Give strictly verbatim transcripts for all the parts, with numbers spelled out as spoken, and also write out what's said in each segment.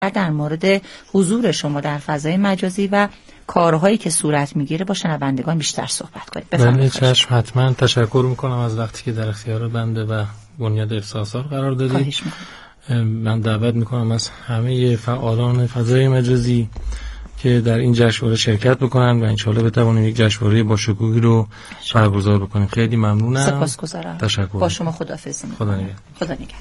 در مورد حضور شما در فضای مجازی و کارهایی که صورت میگیره با شنوندگان بیشتر صحبت کنید. بفرمایید. بله چشم، حتما. تشکر میکنم از وقتی که در اختیار بنده و بنیاد احساسات قرار دادید. من دعوت میکنم از همه فعالان فضای مجازی که در این جشنواره شرکت بکنن و انشالله بتوانیم یک جشنواره با شکوهی رو برگزار بکنیم. خیلی ممنونم. سپاسگزارم. تشکر. با شما خداحافظی میکنم. خدا نگهدار. خدا نگهدار.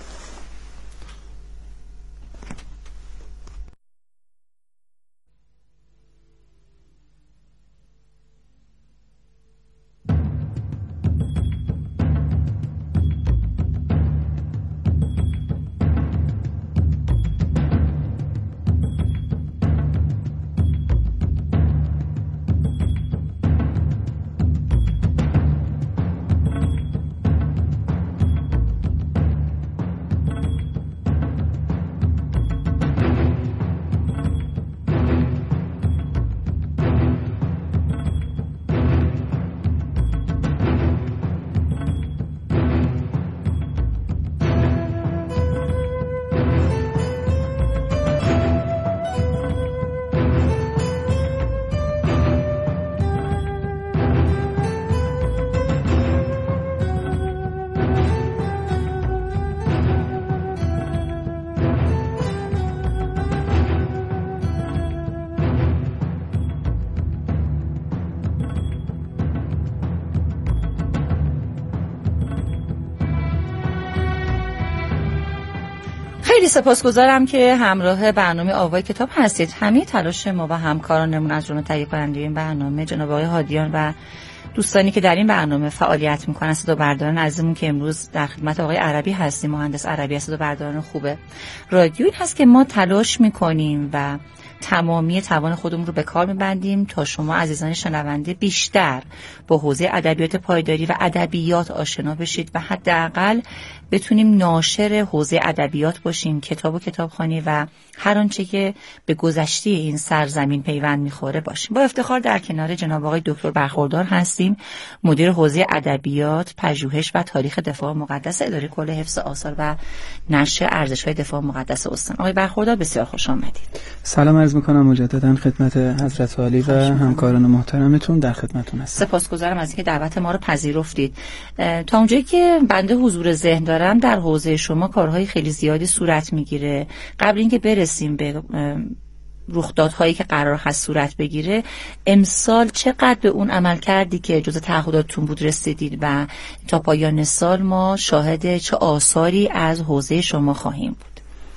خیلی سپاسگزارم که همراه برنامه آوای کتاب هستید. همه تلاش ما و همکارانمون از جمله تهیه کننده این برنامه جناب آقای هادیان و دوستانی که در این برنامه فعالیت میکنن، صدا برداران عزیزمون که امروز در خدمت آقای عربی هستیم، مهندس عربی، صدا برداران خوبه رادیو، این هست که ما تلاش میکنیم و تمامی توان خودمون رو به کار میبندیم تا شما عزیزان شنونده بیشتر با حوزه ادبیات پایداری و ادبیات آشنا بشید و حداقل بتونیم ناشر حوزه ادبیات باشیم، کتاب و کتابخوانی و هر آنچه که به گذشته این سرزمین پیوند میخوره باشیم. با افتخار در کنار جناب آقای دکتر برخوردار هستیم، مدیر حوزه ادبیات، پژوهش و تاریخ دفاع مقدس اداره کل حفظ آثار و نشر ارزش‌های دفاع مقدس استان. آقای برخوردار بسیار خوش آمدید. سلام عرض می‌کنم مجددا خدمت حضرت عالی و همکاران محترمتون، در خدمتتون هستم. سپاسگزارم از اینکه دعوت ما رو پذیرفتید. تا اونجایی که بنده حضور ذهن دارم، در حوزه شما کارهای خیلی زیادی صورت میگیره. قبل اینکه برسیم به رخدادهایی که قرار هست صورت بگیره، امسال چقدر به اون عمل کردی که جز تعهداتتون بود رسیدید و تا پایان سال ما شاهد چه آثاری از حوزه شما خواهیم بود؟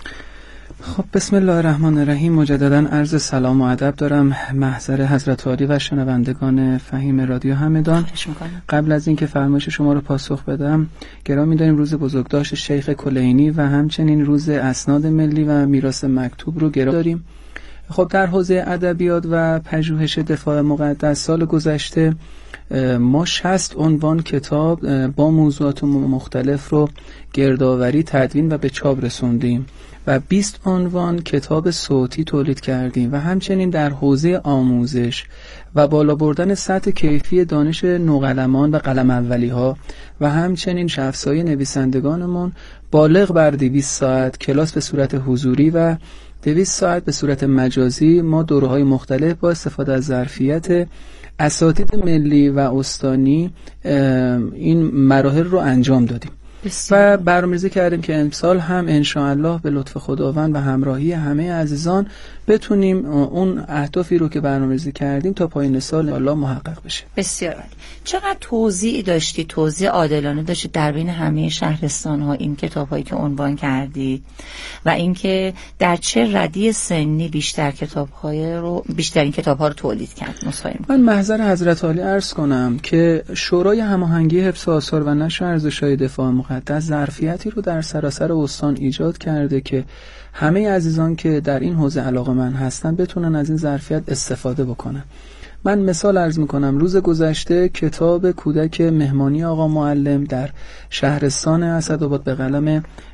خب بسم الله الرحمن الرحیم. مجددا عرض سلام و ادب دارم محضر حضرت عالی و شنوندگان فهیم رادیو همدان. قبل از اینکه فرمایش شما رو پاسخ بدم، گرامی داریم روز بزرگداشت شیخ کلینی و همچنین روز اسناد ملی و میراث مکتوب رو گرامی داریم. خب در حوزه ادبیات و پژوهش دفاع مقدس سال گذشته ما شصت عنوان کتاب با موضوعات مختلف رو گردآوری، تدوین و به چاپ رسوندیم و بیست عنوان کتاب صوتی تولید کردیم و همچنین در حوزه آموزش و بالا بردن سطح کیفی دانش نوقلمان و قلم اولی ها و همچنین شفاهای نویسندگانمون بالغ بر دویست ساعت کلاس به صورت حضوری و دویست ساعت به صورت مجازی ما دوره‌های مختلف با استفاده از ظرفیت اساتید ملی و استانی این مراحل رو انجام دادیم و برنامه‌ریزی کردیم که امسال هم انشاءالله به لطف خداوند و همراهی همه عزیزان بتونیم اون اهدافی رو که برنامه‌ریزی کردیم تا پایان سال الله محقق بشه. بسیار عالی. چقدر توزیع داشتی، توزیع عادلانه داشتی در بین همه شهرستان‌ها این کتاب‌هایی که عنوان کردید و اینکه در چه ردی سنی بیشتر کتاب‌های رو بیشتر این کتاب‌ها رو تولید کرد؟ مصاحبه من محضر حضرت عالی عرض کنم که شورای هماهنگی حفظ آثار و نشر ارزش‌های دفاع مقدس ظرفیتی رو در سراسر استان ایجاد کرده که همه عزیزان که در این حوزه علاقه‌مند هستن بتونن از این ظرفیت استفاده بکنن. من مثال عرض میکنم. روز گذشته کتاب کودک مهمانی آقا معلم در شهرستان اسدآباد به قلم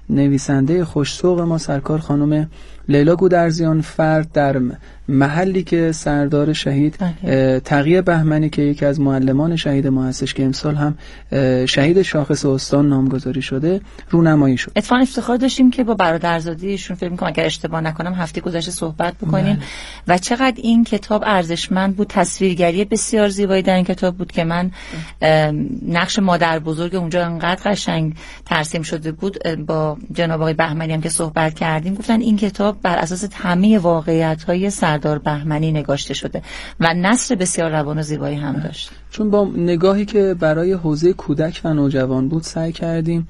نویسنده خوش‌ذوق ما سرکار خانم لیلا گودرزیان فرد در محلی که سردار شهید تقی بهمنی که یکی از معلمان شهید ما هستش که امسال هم شهید شاخص استان نامگذاری شده رونمایی شد. اتفاقا افتخار داشتیم که با برادرزادیشون فکر می‌کنم اگر اشتباه نکنم هفته گذشته صحبت بکنیم بله. و چقدر این کتاب ارزشمند بود، تصویرگری بسیار زیبایی در این کتاب بود که من نقش مادر بزرگ اونجا انقدر قشنگ ترسیم شده بود. با جناب آقای بهمنی هم که صحبت کردیم گفتن این کتاب بر اساس همه واقعیت‌های سردار بهمنی نگاشته شده و نثر بسیار روان و زیبایی هم داشت. چون با نگاهی که برای حوزه کودک و نوجوان بود سعی کردیم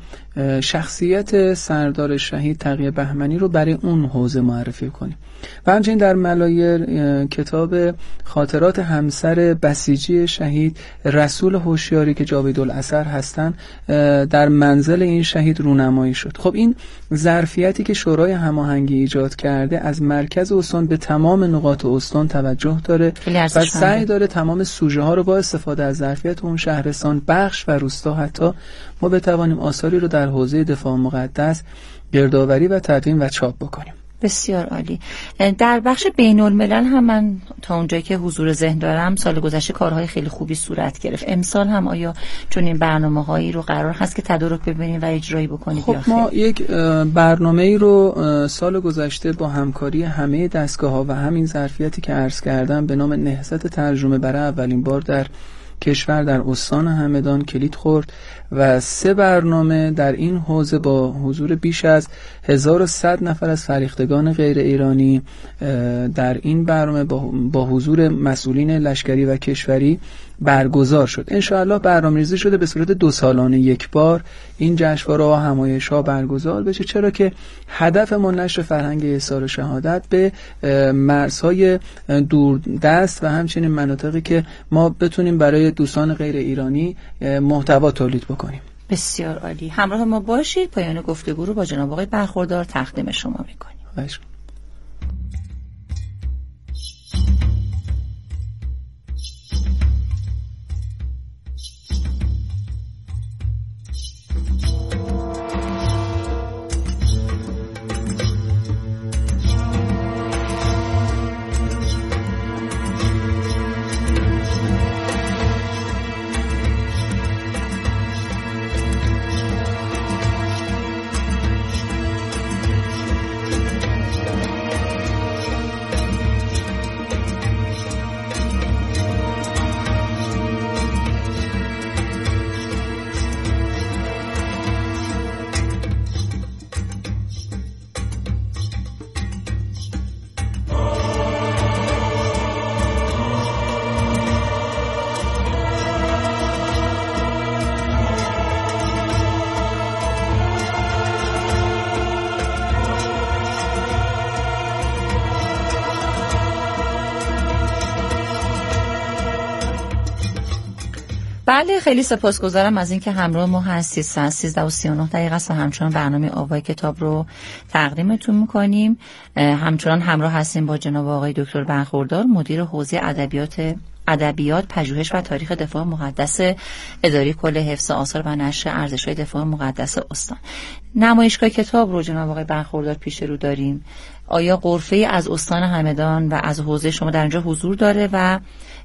شخصیت سردار شهید تقی بهمنی رو برای اون حوزه معرفی کنیم و همچنین در ملایر کتاب خاطرات همسر بسیجی شهید رسول هوشیاری که جاویدالاثر هستن در منزل این شهید رونمایی شد. خب این ظرفیتی که شورای هماهنگی ایجاد کرده از مرکز استان به تمام نقاط استان توجه داره و سعی داره تمام سوژه ها رو با استفاده از ظرفیت اون شهرستان بخش و روستا حتی ما بتوانیم آثاری رو در حوزه دفاع مقدس گردآوری و تدوین و چاپ بکنیم. بسیار عالی. در بخش بین الملل هم من تا اونجایی که حضور ذهن دارم سال گذشته کارهای خیلی خوبی صورت گرفت. امسال هم آیا چون این برنامه‌هایی رو قرار هست که تدارک ببینیم و اجرایی بکنید؟ خب ما یک برنامه‌ای رو سال گذشته با همکاری همه دستگاه‌ها و همین ظرفیتی که عرض کردم به نام نهضت ترجمه برای اولین بار در کشور در استان همدان کلید خورد و سه برنامه در این حوزه با حضور بیش از هزار و صد نفر از فریختگان غیر ایرانی در این برنامه با حضور مسئولین لشکری و کشوری برگزار شد. انشاءالله برنامه‌ریزی شده به صورت دو سالانه یک بار این جشنواره و همایش‌ها برگزار بشه، چرا که هدفمون نشر فرهنگ ایثار شهادت به مرزهای دوردست و همچنین مناطقی که ما بتونیم برای دوستان غیر ایرانی محتوا تولید بکنیم. بسیار عالی. همراه ما باشید. پایان گفتگو رو با جناب آقای برخوردار تقدیم شما می‌کنیم. باشه. بله، خیلی سپاسگزارم از اینکه همراه ما هستید. ساعت سیزده و سی و نه دقیقه است و همچنان برنامه آوای کتاب رو تقدیمتون میکنیم. همچنان همراه هستیم با جناب آقای دکتر برخوردار، مدیر حوزه ادبیات ادبیات، پژوهش و تاریخ دفاع مقدس اداره کل حفظ آثار و نشر ارزش‌های دفاع مقدس استان. نمایشگاه کتاب رو جناب آقای برخوردار پیش رو داریم. آیا غرفه از استان همدان و از حوزه شما در اونجا حضور داره و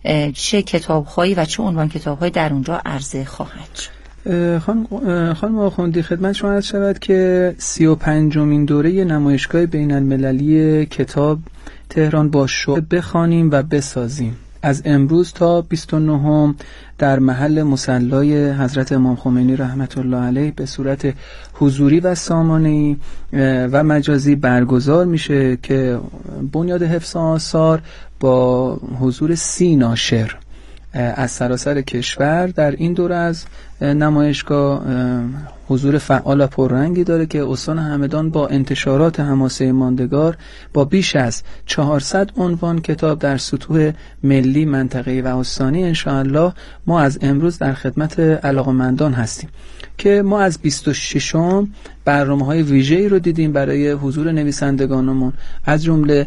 چه کتاب‌هایی و چه عنوان کتاب‌هایی در اونجا عرضه خواهد شد؟ خانم خانم آخوندی خدمت شما عرض شود که سی و پنجمین دوره نمایشگاه بین المللی کتاب تهران با شعبه بخوانیم و بسازیم از امروز تا بیست و نهم در محل مصلی حضرت امام خمینی رحمت الله علیه به صورت حضوری و سامانه‌ای و مجازی برگزار میشه که بنیاد حفظ آثار با حضور سی ناشر از سراسر کشور در این دوره از نمایشگاه حضور فعال و پررنگی داره که استان همدان با انتشارات حماسه ماندگار با بیش از چهارصد عنوان کتاب در سطوح ملی، منطقه‌ای و استانی انشاءالله ما از امروز در خدمت علاقه‌مندان هستیم که ما از بیست و ششم برنامه‌های ویژه‌ای رو دیدیم برای حضور نویسندگانمون، از جمله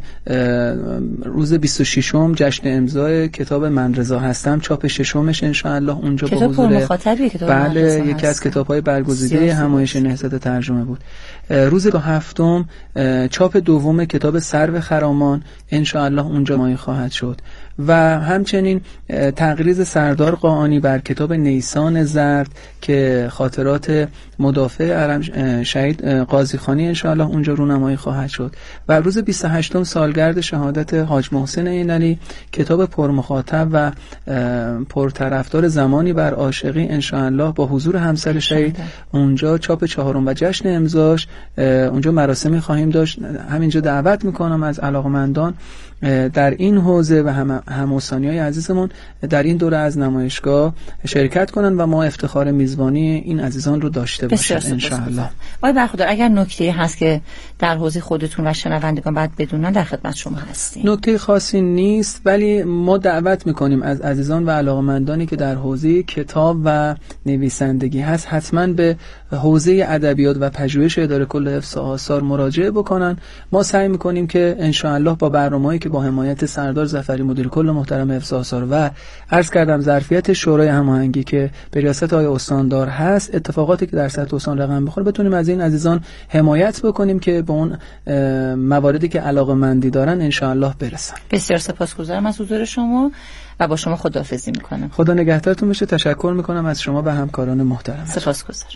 روز بیست و ششم جشن امضای کتاب من رضا هستم، چاپ ششمش انشاءالله اونجا با حضور مخاطبی کتاب بله یکی از کتاب‌های برگزیده برگزیده همایش نهضت ترجمه بود. روز هفتم چاپ دوم کتاب سرو خرامان انشاءالله اونجا مایه خواهد شد و همچنین تقریض سردار قاآنی بر کتاب نیسان زرد که خاطرات مدافع علم شهید قاضی خانی انشاءالله اونجا رونمایی خواهد شد و روز بیست و هشتم سالگرد شهادت حاج محسن عینعلی کتاب پرمخاطب و پرطرفدار زمانی بر عاشقی انشاءالله با حضور همسر شهید اونجا چاپ چهارم و جشن امضاش اونجا مراسمی خواهیم داشت. همینجا دعوت میکنم از علاقمندان در این حوزه و هم هموسانیای عزیزمون در این دوره از نمایشگاه شرکت کنن و ما افتخار میزبانی این عزیزان رو داشته باشیم انشاءالله. آقای برخوردار اگر نکته‌ای هست که در حوزه خودتون و شنوندگان باید بدونن در خدمت شما هستیم. نکته خاصی نیست ولی ما دعوت میکنیم از عزیزان و علاقمندانی که در حوزه کتاب و نویسندگی هست حتما به حوزه ادبیات و پژوهش اداره کل حفظ آثار مراجعه بکنن. ما سعی میکنیم که انشاءالله با برنامه‌ای که با حمایت سردار ظفری مدیر کل محترم حفظ آثار و عرض کردم ظرفیت شورای هماهنگی که به ریاست آقای استاندار هست اتفاقاتی که در سطح استان رقم بخوره بتونیم از این عزیزان حمایت بکنیم که به اون مواردی که علاقه‌مندی دارن انشاءالله برسن. بسیار سپاسگزارم از حضور شما و با شما خداحافظی میکنم. خدا نگهدارتون باشه. تشکر میکنم از شما و همکاران محترم. سپاسگزارم.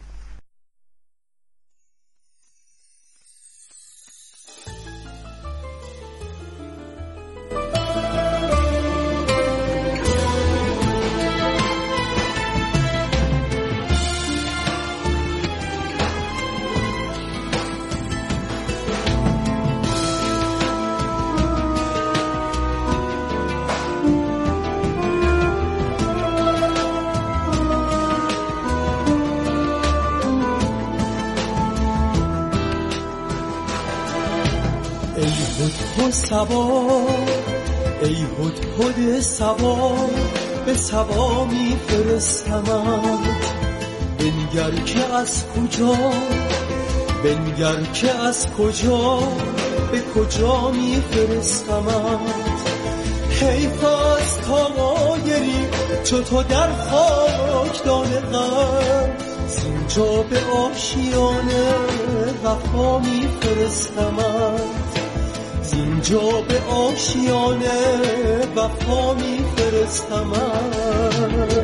سبا ای هدهد سبا به سبا می فرستمت بنگر که از کجا بنگر که از کجا به کجا می فرستمت حیف از تمایری چو تو در خاکدان غم زینجا به آشیانه وفا می فرستمت اینجا به آشیانه وفا می فرستمت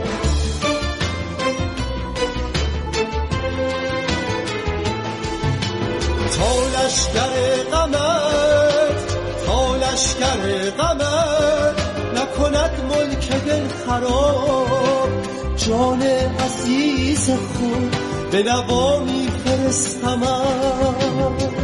تا لشکر غمت تا لشکر غمت نکند ملک دل خراب جان عزیز خود به نوا می فرستمت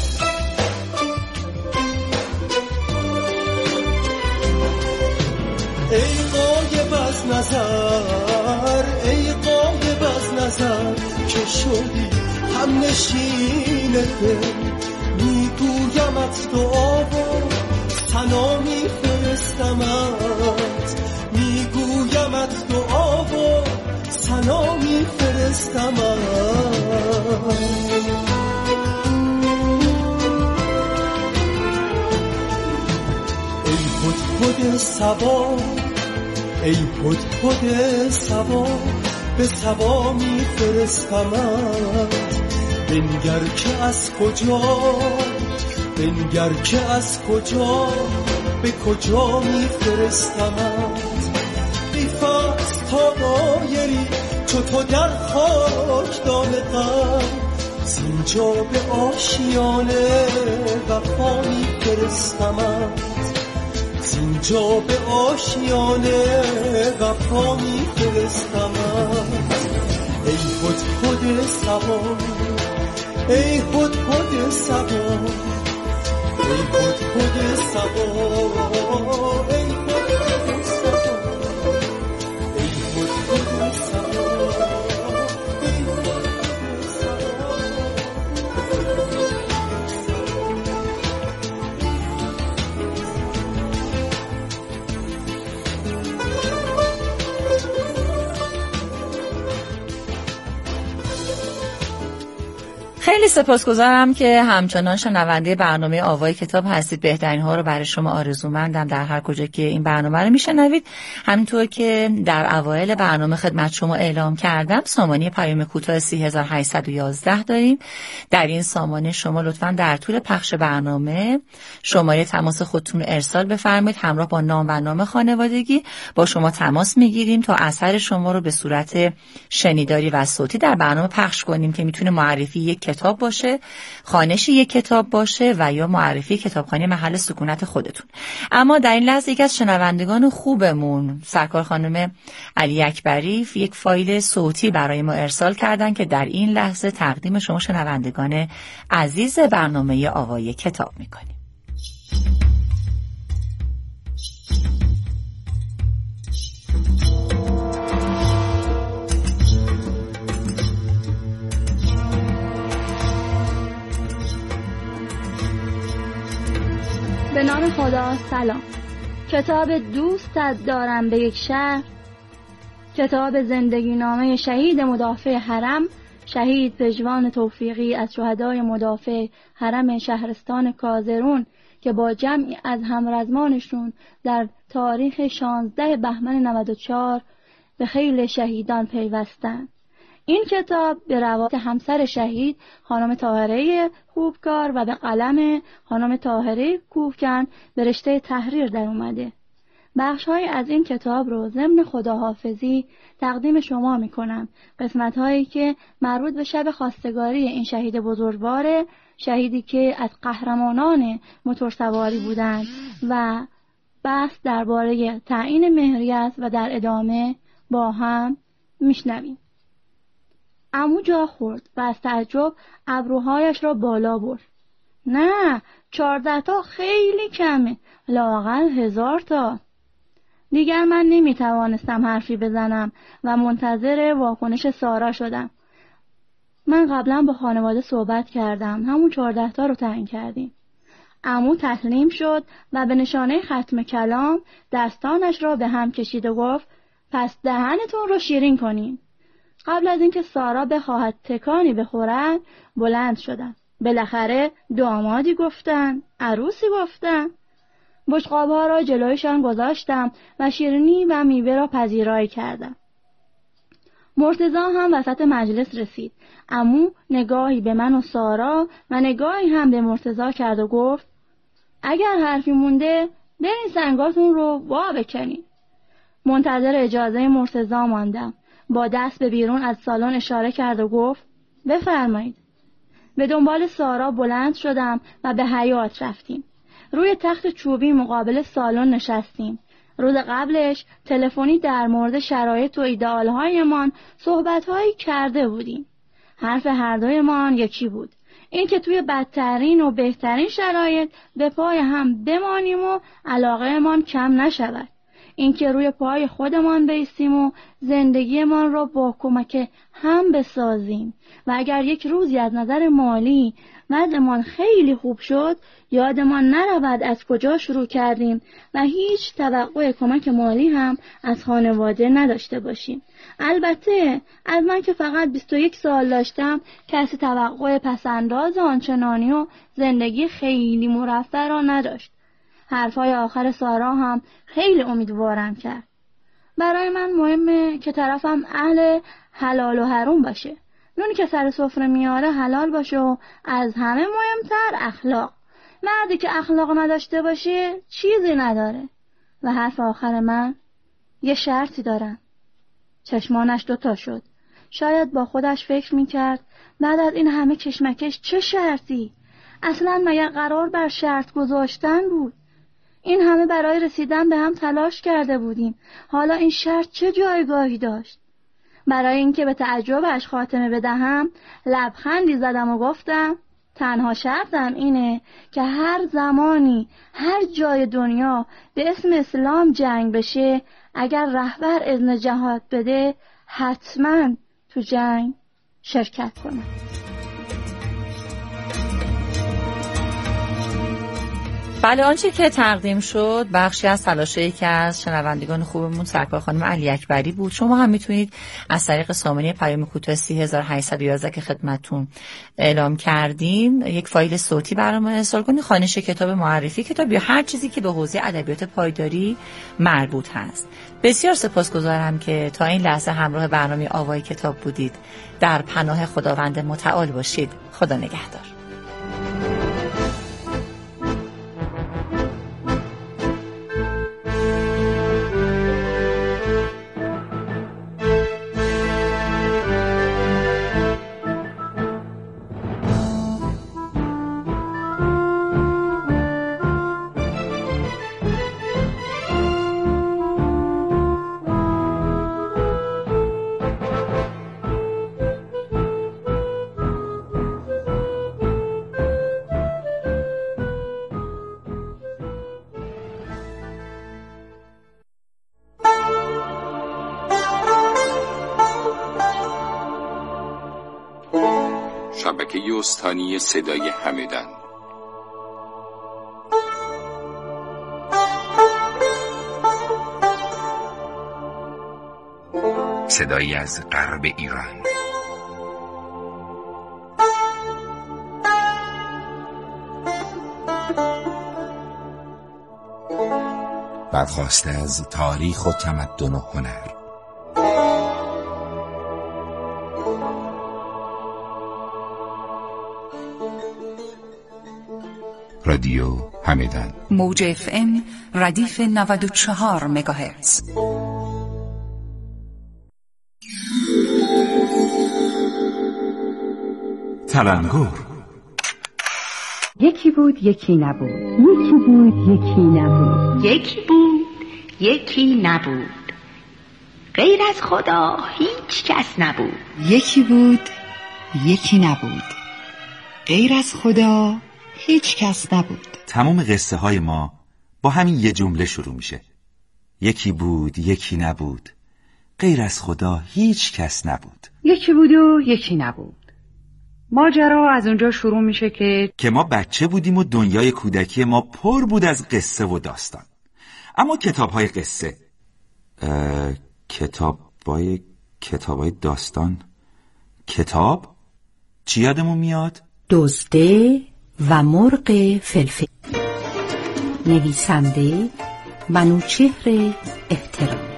ای غایب از نظر ای غایب از نظر که شدی هم نشین دل میگویمت دعا و ثنا میفرستمت میگویمت دعا و ثنا میفرستمت هدهد سبا ای هدهد سبا به سبا می فرستمت بنگر که از کجا بنگر که از کجا به کجا می فرستمت حیف از تمایری چو تو در خاکدان غم زینجا به آشیانه وفا می فرستمت اینجا به آشیانه وفا می فرستمت ای هدهد سبا ای هدهد سبا ای هدهد سبا ای هدهد سبا ای هدهد سبا خیلی سپاسگزارم که همچنان شنونده برنامه آوای کتاب هستید. بهترین ها رو برای شما آرزومندم در هر کجا که این برنامه رو میشنوید. همینطور که در اوایل برنامه خدمت شما اعلام کردم، سامانه پیام کوتاه سه هزار و هشتصد و یازده داریم. در این سامانه شما لطفاً در طول پخش برنامه شماره تماس خودتون رو ارسال بفرمایید. همراه با نام و نام خانوادگی با شما تماس میگیریم تا اثر شما رو به صورت شنیداری و صوتی در برنامه پخش کنیم که میتونه معرفی یک کتاب باشه، خوانش یک کتاب باشه و یا معرفی کتابخانه محل سکونت خودتون. اما در این لحظه یک از شنوندگان خوبمون، سرکار خانم علی اکبری، یک فایل صوتی برای ما ارسال کردن که در این لحظه تقدیم شما شنوندگان عزیز برنامه آوای کتاب میکنیم. به نام خدا. سلام. کتاب دوستت دارم به یک شهر، کتاب زندگی نامه شهید مدافع حرم، شهید پژوان توفیقی از شهدای مدافع حرم شهرستان کازرون که با جمعی از همرزمانشون در تاریخ شانزده بهمن نود و چهار به خیل شهیدان پیوستند. این کتاب به روایت همسر شهید خانم طاهره خوبکار و به قلم خانم طاهره کوهکن به رشته تحریر در اومده. بخش‌های از این کتاب رو ضمن خداحافظی تقدیم شما میکنم. قسمت‌هایی که مربوط به شب خواستگاری این شهید بزرگواره، شهیدی که از قهرمانان موتورسواری بودند و بحث درباره تعیین مهریت و در ادامه با هم میشنویم. عمو جا خورد و از تعجب ابروهایش را بالا برد. نه، چهارده تا خیلی کمه، لااقل هزار تا. دیگر من نمیتوانستم حرفی بزنم و منتظر واکنش سارا شدم. من قبلا با خانواده صحبت کردم، همون چهارده تا رو تعیین کردیم. عمو تسلیم شد و به نشانه ختم کلام دستانش را به هم کشید و گفت پس دهنتون رو شیرین کنین. قبل از اینکه سارا بخواهد تکانی بخورد بلند شدم. بالاخره دامادی گفتن، عروسی گفتن. بشقاب‌ها را جلویشان گذاشتم و شیرینی و میوه را پذیرایی کردم. مرتضی هم وسط مجلس رسید. عمو نگاهی به من و سارا و نگاهی هم به مرتضی کرد و گفت اگر حرفی مونده برین سنگاتون رو وا بکنین. منتظر اجازه مرتضی ماندم. با دست به بیرون از سالن اشاره کرد و گفت بفرمایید. به دنبال سارا بلند شدم و به حیاط رفتیم. روی تخت چوبی مقابل سالن نشستیم. روز قبلش تلفنی در مورد شرایط و ایدئال‌هایمان صحبت‌هایی کرده بودیم. حرف هر دویمان یکی بود، این که توی بدترین و بهترین شرایط به پای هم بمانیم و علاقه‌مان کم نشود. این که روی پای خودمان بایستیم و زندگیمان را با کمک هم بسازیم و اگر یک روزی از نظر مالی وضعمان خیلی خوب شد یادمان نرود از کجا شروع کردیم و هیچ توقع کمک مالی هم از خانواده نداشته باشیم. البته از من که فقط بیست و یک سال داشتم کسی توقع پسنداز آنچنانی و زندگی خیلی مرفه را نداشت. حرفای آخر سارا هم خیلی امیدوارم کرد. برای من مهمه که طرفم اهل حلال و حرام باشه. نونی که سر سفره میاره حلال باشه و از همه مهمتر اخلاق. مردی که اخلاق نداشته باشه چیزی نداره. و حرف آخر من یه شرطی دارم. چشمانش دوتا شد. شاید با خودش فکر میکرد بعد از این همه کشمکش چه شرطی؟ اصلا مگر قرار بر شرط گذاشتن بود؟ این همه برای رسیدن به هم تلاش کرده بودیم. حالا این شرط چه جایگاهی داشت؟ برای اینکه به تعجبش خاتمه بدهم لبخندی زدم و گفتم تنها شرطم اینه که هر زمانی هر جای دنیا به اسم اسلام جنگ بشه اگر رهبر اذن جهاد بده حتما تو جنگ شرکت کنم. بله، آنچه که تقدیم شد بخشی از تلاش یکی از شنوندگان خوبمون سرکار خانم علی اکبری بود. شما هم میتونید از طریق سامانه پیام کوتاه سی هزار و هشتصد و یازده که خدمتتون اعلام کردیم یک فایل صوتی برام ارسال کنید، خوانش کتاب، معرفی کتاب یا هر چیزی که به حوزه ادبیات پایداری مربوط هست. بسیار سپاسگزارم که تا این لحظه همراه برنامه آوای کتاب بودید. در پناه خداوند متعال باشید. خدا نگهدار. شبکه استانی صدای همدان. صدایی از غرب ایران. برخواسته از تاریخ و تمدن و هنر. رادیو همدان، موج اف ام ردیف نود و چهار مگاهرتز. تلنگر. یکی بود یکی نبود، یکی بود یکی نبود، یکی بود یکی نبود، غیر از خدا هیچ کس نبود. یکی بود یکی نبود، غیر از خدا هیچ کس نبود. تمام قصه های ما با همین یه جمله شروع میشه. یکی بود یکی نبود، غیر از خدا هیچ کس نبود. یکی بود و یکی نبود. ماجرا از اونجا شروع میشه که که ما بچه بودیم و دنیای کودکی ما پر بود از قصه و داستان. اما کتاب های قصه کتاب های کتاب های داستان کتاب چی یادمون میاد؟ دزده و مرغ فلفل. نویسنده منوچهر احترامی.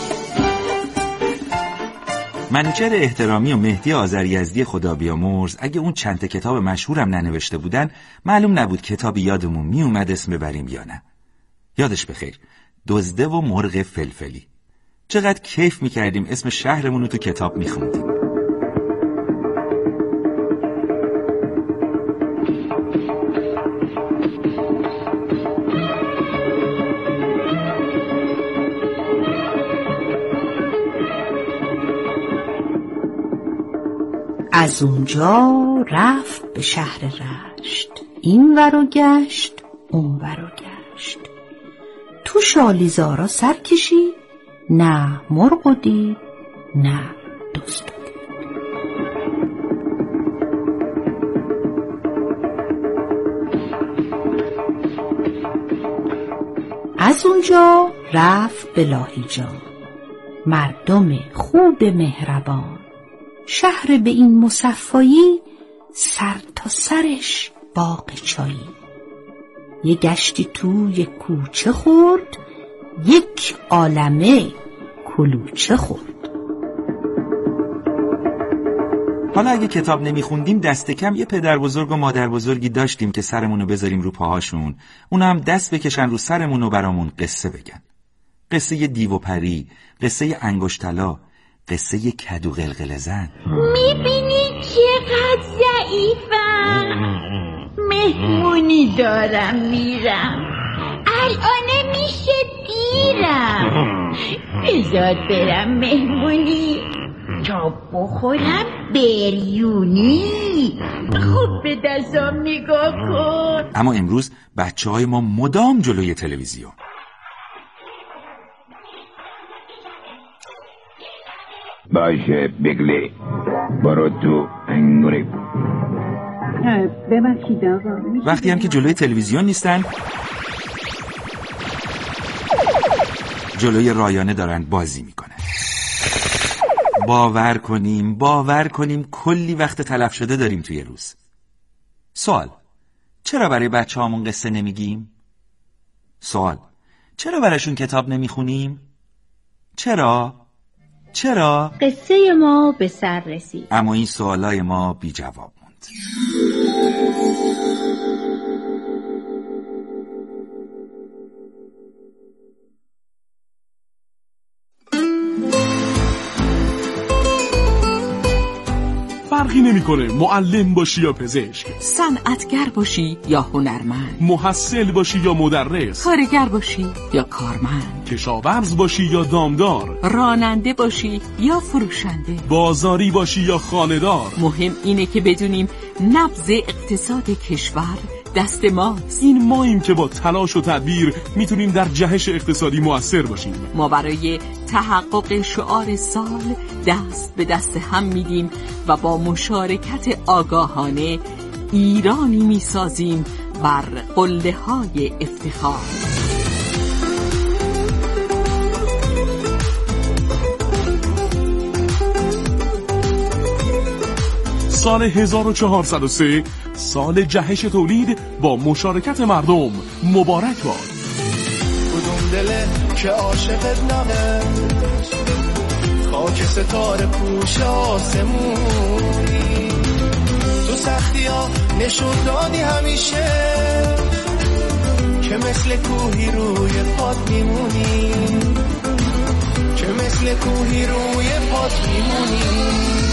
منوچهر احترامی و مهدی آذریزدی خدا بیامرز اگه اون چند کتاب مشهورم ننوشته بودن معلوم نبود کتابی یادمون می اومد اسم ببریم یا نه. یادش بخیر، دزده و مرغ فلفلی. چقدر کیف میکردیم اسم شهرمون رو تو کتاب میخوندیم. از اونجا رفت به شهر رشت، این ور و گشت اون ور و گشت. تو شالیزارا سر کشید، نه مرغ و دید نه دزد و دید. از اونجا رفت به لاهیجان، مردم خوب مهربان. شهر به این مصفایی سر تا سرش باغ چایی. یه گشتی تو یک کوچه خورد، یک عالمه کلوچه خورد. حالا اگه کتاب نمیخوندیم دست کم یه پدر بزرگ و مادر بزرگی داشتیم که سرمونو بذاریم رو پاهاشون، اونا هم دست بکشن رو سرمونو برامون قصه بگن. قصه ی دیو و پری، قصه ی انگشتلا، قصه ی کدو قلقل زن. میبینی چقدر ضعیفم، مهمونی دارم میرم، الان میشه دیرم، بذار برم مهمونی تا بخورم بریونی. خوب به دستام نگاه کن. اما امروز بچه های ما مدام جلوی تلویزیون. باشه بگلی برو تو انگوری. ببخشید آقا، وقتی هم که جلوی تلویزیون نیستن جلوی رایانه دارن بازی میکنن. باور کنیم باور کنیم کلی وقت تلف شده داریم توی روز. سوال: چرا برای بچه هامون قصه نمیگیم؟ سوال: چرا براشون کتاب نمیخونیم؟ چرا؟ چرا؟ قصه ما به سر رسید، اما این سوالای ما بی جواب موند. فرقی نمیکنه معلم باشی یا پزشک، صنعتگر باشی یا هنرمند، محصل باشی یا مدرس، کارگر باشی یا کارمند، کشاورز باشی یا دامدار، راننده باشی یا فروشنده، بازاری باشی یا خانه‌دار. مهم اینه که بدونیم نبض اقتصاد کشور دست ماست. این ماییم که با تلاش و تدبیر میتونیم در جهش اقتصادی مؤثر باشیم. ما برای تحقق شعار سال دست به دست هم میدیم و با مشارکت آگاهانه ایرانی میسازیم بر قله های افتخار. سال هزار و چهارصد و سه سال جهش تولید با مشارکت مردم مبارک باد. کدوم دله که عاشقت نبه، خاک ستاره پوش آسمونی، تو سختی ها نشون دادی همیشه که مثل کوهی روی پات میمونی، که مثل کوهی روی پات میمونی.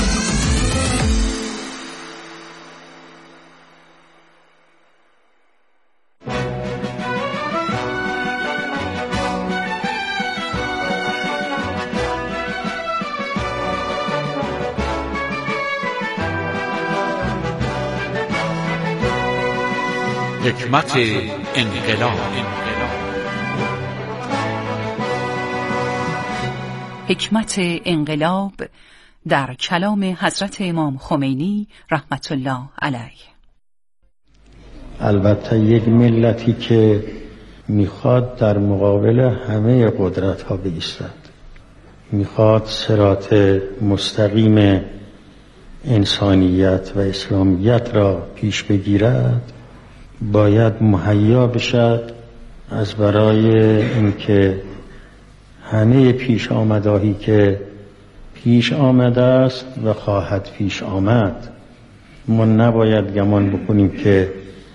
حکمت انقلاب. حکمت انقلاب در کلام حضرت امام خمینی رحمت الله علیه. البته یک ملتی که میخواد در مقابل همه قدرت ها بایستد، میخواد صراط مستقیم انسانیت و اسلامیت را پیش بگیرد، باید مهیا بشد از برای اینکه همه پیش آمدهایی که پیش آمده است و خواهد پیش آمد، ما نباید گمان بکنیم که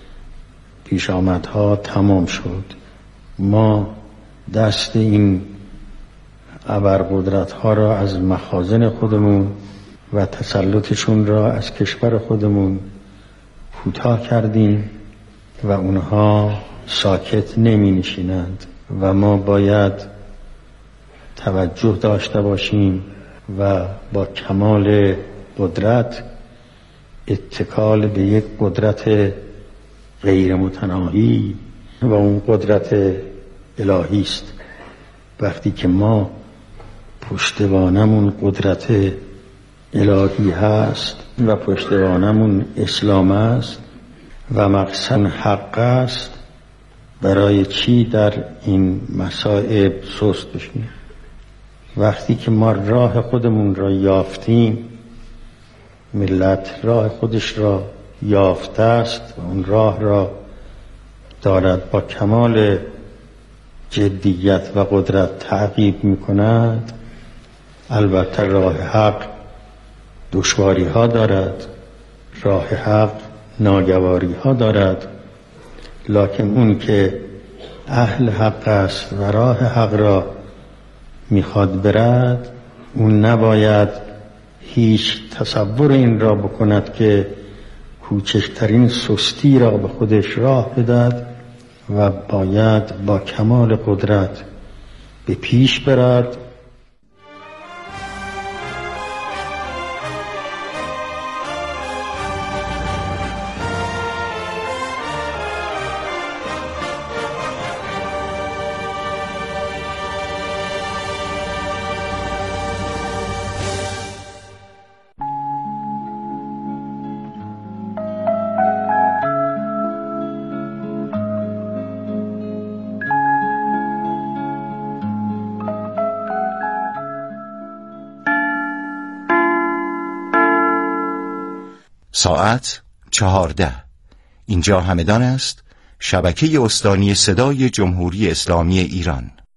پیش آمدها تمام شد. ما دست این ابرقدرت ها را از مخازن خودمون و تسلطشون را از کشور خودمون کوتاه کردیم و اونها ساکت نمی نشینند و ما باید توجه داشته باشیم و با کمال قدرت اتکال به یک قدرت غیر متناهی و اون قدرت الهی است. وقتی که ما پشتوانمون قدرت الهی هست و پشتوانمون اسلام است و مقصد حق است، برای چی در این مصائب سست بشیم؟ وقتی که ما راه خودمون را یافتیم، ملت راه خودش را یافته است و اون راه را دارد با کمال جدیت و قدرت تعقیب می کند. البته راه حق دشواری ها دارد، راه حق ناگواری ها دارد، لکن اون که اهل حق است و راه حق را میخواد برد، اون نباید هیچ تصور این را بکند که کوچکترین سستی را به خودش راه بدهد و باید با کمال قدرت به پیش برد. ساعت چهارده. اینجا همدان است شبکه استانی صدای جمهوری اسلامی ایران.